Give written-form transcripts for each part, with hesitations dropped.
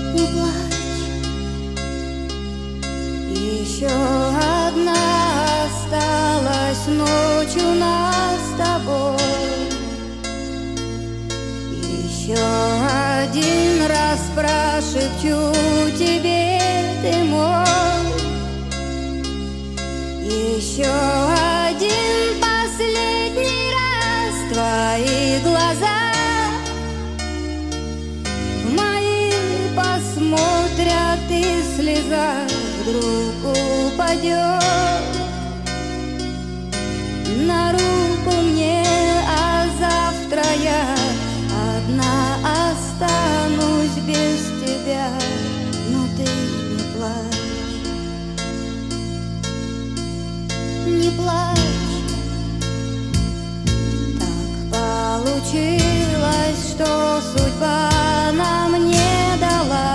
Не плачь, еще одна осталась ночь у нас с тобой. Еще один раз прошепчу тебе, ты мой. Еще один последний раз твои глаза в мои посмотрят, и слеза вдруг упадет на руку мне, а завтра я одна останусь без тебя. Но ты не плачь, не плачь. Так получилось, что судьба нам не дала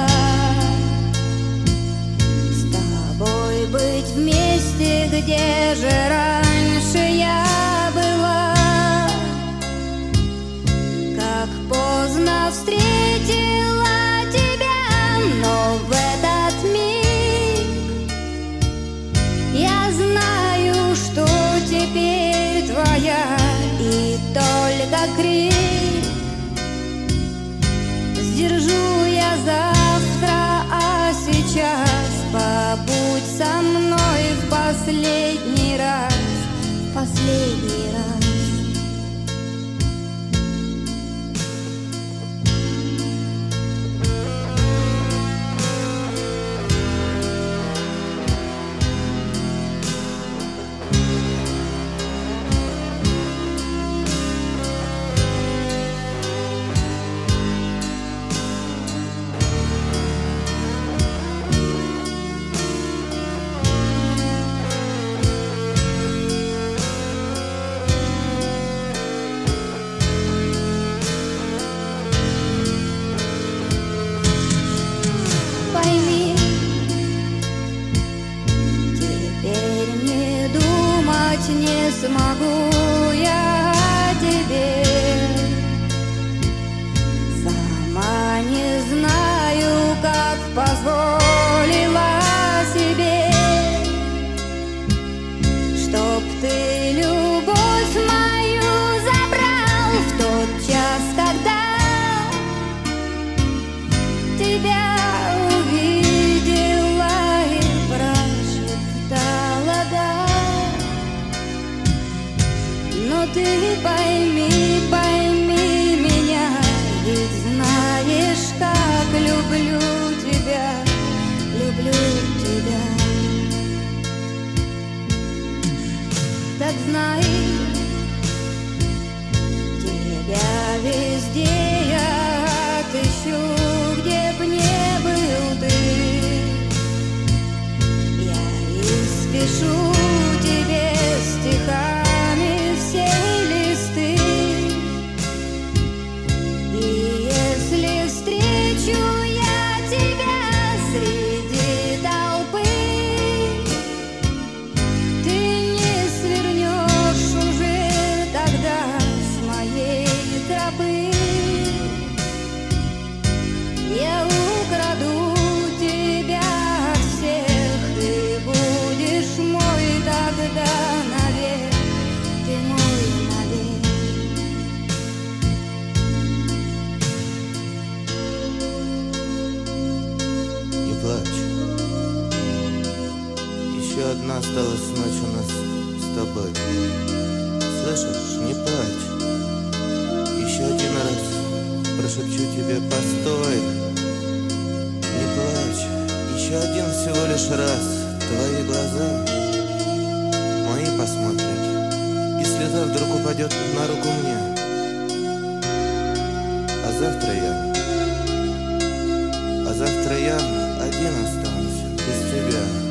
с тобой быть вместе, где же раньше я была. Как поздно встретила тебя, но в этот миг я знаю, что теперь твоя, и только крик сдержу я завтра, а сейчас побудь со мной в последний раз, в последний раз. Не смогу я о тебе, сама не знаю, как позволила себе, чтоб ты любовь мою забрал в тот час, когда тебя увидела и прошептала «да». Но ты пойми, пойми меня, ведь знаешь, как люблю тебя, люблю тебя. Так знай, тебя везде я отыщу, где б не был ты. Я испишу тебе стихами все листы, и если встречу я тебя среди толпы, ты не свернешь уже тогда с моей тропы. Я украду тебя от всех, ты будешь мой тогда навек. Ты мой навек. Не плачь. Еще одна осталась ночь у нас с тобой. Слышишь, не плачь. Еще один раз прошепчу тебе «постой». Не плачь. Еще один всего лишь раз твои глаза мои посмотрят, и слеза вдруг упадет на руку мне. А завтра я один останусь без тебя.